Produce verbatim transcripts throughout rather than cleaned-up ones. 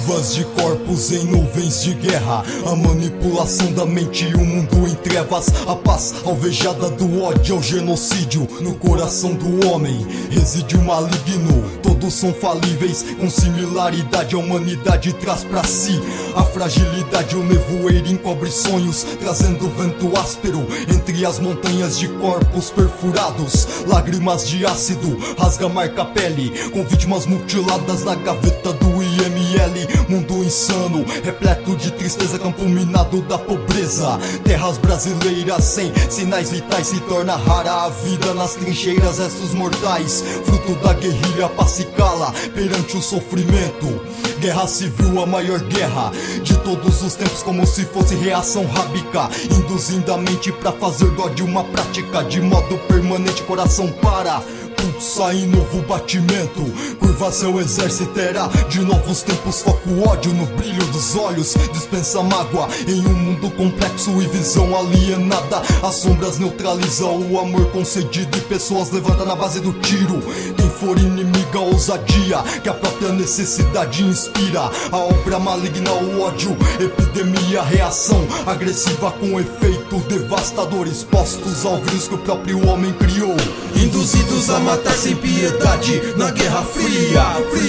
Chuvas de corpos em nuvens de guerra, a manipulação da mente e o mundo em trevas. A paz alvejada do ódio ao genocídio. No coração do homem reside o maligno. Todos são falíveis, com similaridade a humanidade traz pra si. A fragilidade, o nevoeiro encobre sonhos, trazendo vento áspero entre as montanhas de corpos perfurados. Lágrimas de ácido, rasga marca a pele, com vítimas mutiladas na gaveta do I M L. Mundo insano, repleto de tristeza, campo minado da pobreza. Terras brasileiras sem sinais vitais, se torna rara a vida nas trincheiras, restos mortais. Fruto da guerrilha, paz se cala perante o sofrimento. Guerra civil, a maior guerra de todos os tempos, como se fosse reação rábica, induzindo a mente pra fazer do ódio uma prática. De modo permanente, coração para, pulsa em novo batimento. Curva seu exército, terá de novos tempos. Foco ódio no brilho dos olhos, dispensa mágoa em um mundo complexo e visão alienada. As sombras neutralizam o amor concedido e pessoas levanta na base do tiro. Quem for inimiga, ousadia que a própria necessidade inspira. A obra maligna, o ódio, epidemia, reação agressiva com efeito devastador, expostos ao vírus que o próprio homem criou. Induzidos a matar sem piedade na guerra fria,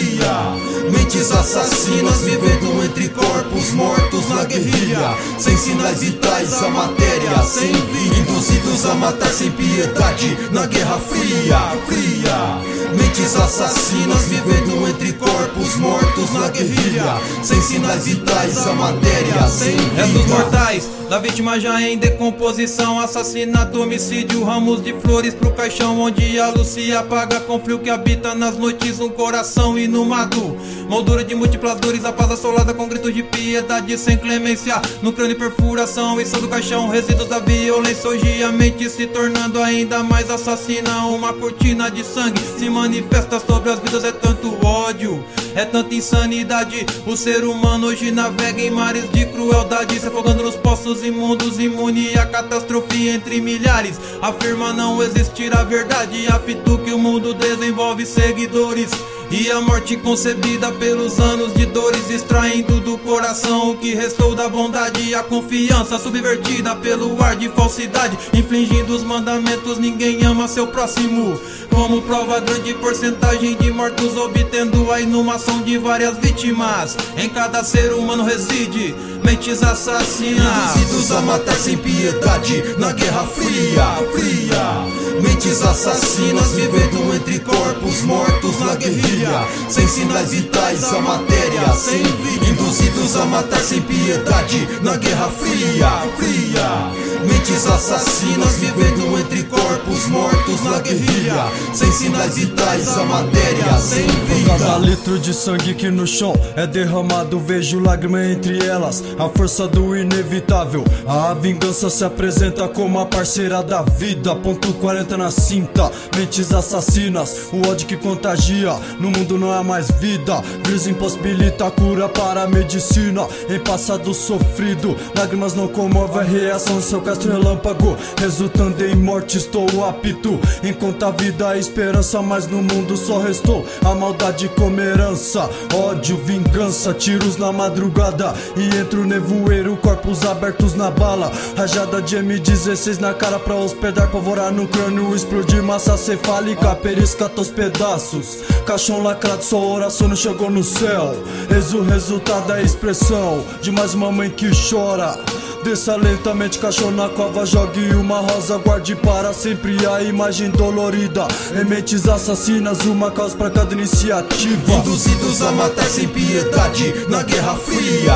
fria. Mentes assassinas vivendo entre corpos mortos na guerrilha, sem sinais vitais, a matéria sem vida. Induzidos a matar sem piedade na guerra fria, fria. Mentes assassinas vivendo entre corpos mortos na guerrilha, sem sinais vitais, a matéria sem vida. Restos mortais da vítima já em decomposição, assassinato, homicídio, ramos de flores pro caixão, onde a luz se apaga com frio que habita nas noites um coração inumado. Moldura de múltiplas dores, a paz assolada com gritos de piedade sem clemência. No crânio perfuração, isso do caixão, resíduos da violência. Hoje a mente se tornando ainda mais assassina. Uma cortina de sangue se manifesta sobre as vidas. É tanto ódio, é tanta insanidade. O ser humano hoje navega em mares de crueldade, se afogando nos poços imundos, imune à catástrofe entre milhares. Afirma não existir a verdade, apto que o mundo desenvolve seguidores. E a morte concebida pelos anos de dores, extraindo do coração o que restou da bondade. A confiança subvertida pelo ar de falsidade, infringindo os mandamentos, ninguém ama seu próximo. Como prova, grande porcentagem de mortos, obtendo a inumação de várias vítimas. Em cada ser humano reside mentes assassinas, induzidos a matar sem piedade na guerra fria, fria. Mentes assassinas vivendo entre corpos mortos na guerrilha, sem sinais vitais, a matéria sem vida. Induzidos a matar sem piedade na guerra fria, fria. Mentes assassinas vivendo entre corpos mortos na guerrilha, sem sinais vitais, a matéria sem vida. Cada litro de sangue que no chão é derramado, vejo lágrima entre elas, a força do inevitável. A vingança se apresenta como a parceira da vida. Ponto quarenta na cinta, mentes assassinas, o ódio que contagia. No mundo não há mais vida, vírus impossibilita a cura para a medicina. Em passado sofrido, lágrimas não comovem a reação. Seu castro relâmpago, resultando em morte. Estou apto, enquanto a vida a esperança, mas no mundo só restou a maldade como herança. Ódio, vingança, tiros na madrugada e entre o nevoeiro, corpos abertos na bala. Rajada de M dezesseis na cara pra hospedar, pavorar no crânio, explodir massa cefálica, periscata aos pedaços. Caixão lacrado, sua oração não chegou no céu. Eis o resultado da expressão de mais uma mãe que chora. Desça lentamente, caixão na cova, jogue uma rosa, guarde para sempre a imagem dolorida. Em mentes assassinas, uma causa pra cada iniciativa. Induzidos a matar sem piedade na guerra fria,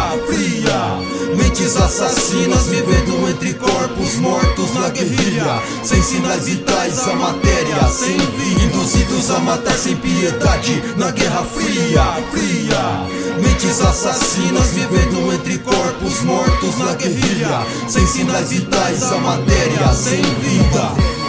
fria. Mentes assassinas vivendo entre corpos mortos na guerrilha, sem sinais vitais, a matéria sem vida. Induzidos a matar sem piedade na guerra fria, fria. Mentes assassinas vivendo entre corpos mortos na guerrilha, sem sinais vitais, a matéria sem vida.